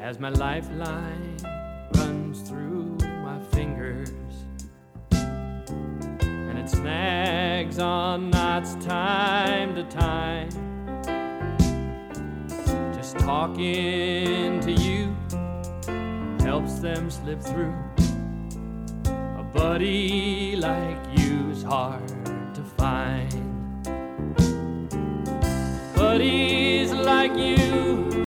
as my lifeline runs through my fingers, and it snags on knots time to time. Just talking to you helps them slip through. A buddy like you's hard to find. Buddies like you